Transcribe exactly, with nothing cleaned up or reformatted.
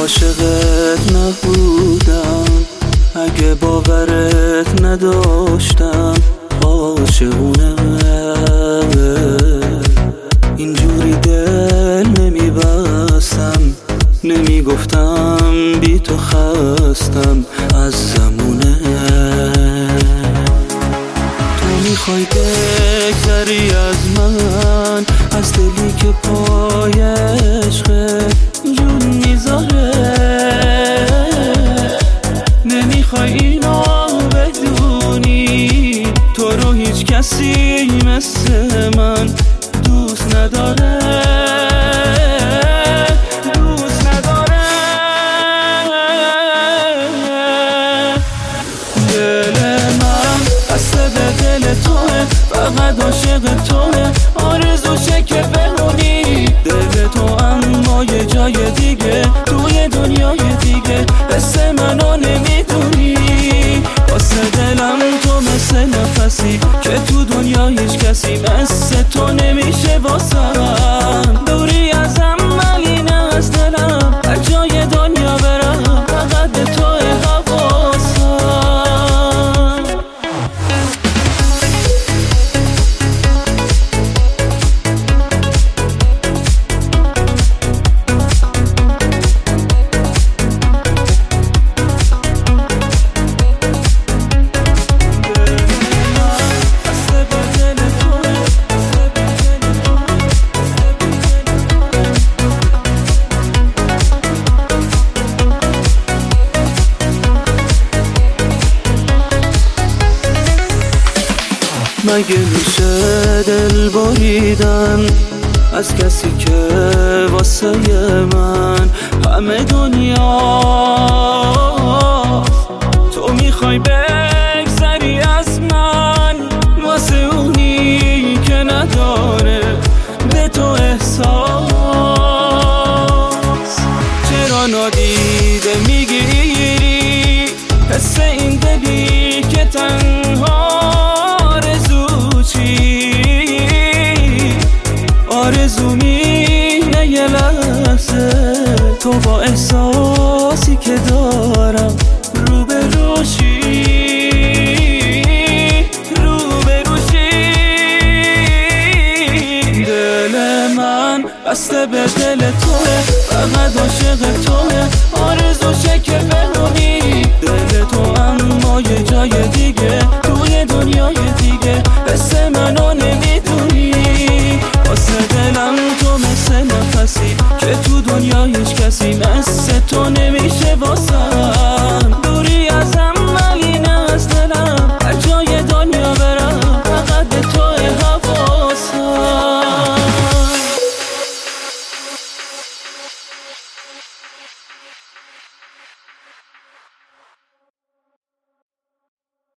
عاشقت نبودم، اگه باورت نداشتم عاشقونه. اینجوری دل نمیبستم، نمیگفتم بی تو خستم از زمونه. تو میخوای بگذری از من، از دلی که پای عشقت جون میذاره. نمیخوای اینو بدونی، تو رو هیچ کسی مثل من دوست نداره، دوست نداره. دل من بسته به دل توه، فقط عاشق توه. آرزوشه که بمونی دل تو، اما یه جای دیگه توی دنیای دیگه حس منو نمیدونی. واسه دلم تو مثل نفسی که تو دنیا هیچ کسی مثل تو نمیشه. واسم دوری ازم ولی نه از دلم، هر جای دنیا برم فقط به توی حواسم. مگه میشه دل بریدن از کسی که واسه من همه دنیا؟ تو میخوای بگذری از من واسه اونی که نداره به تو احساس. چرا نادیده میگیری حس این دلی که تنها آرزو مینه یه لحظه تو با احساسی که دارم روبروشی، روبروشی. دل من بسته به دل توه، فقط عاشق توه. آرزوشه که بمونی دل تو، اما یه جای دیگه توی دنیای دیگه حس منو نمیدونی. واسه دلم تو مثل نفسی که تو دنیا هیچ کسی مثل تو نمیشه. واسه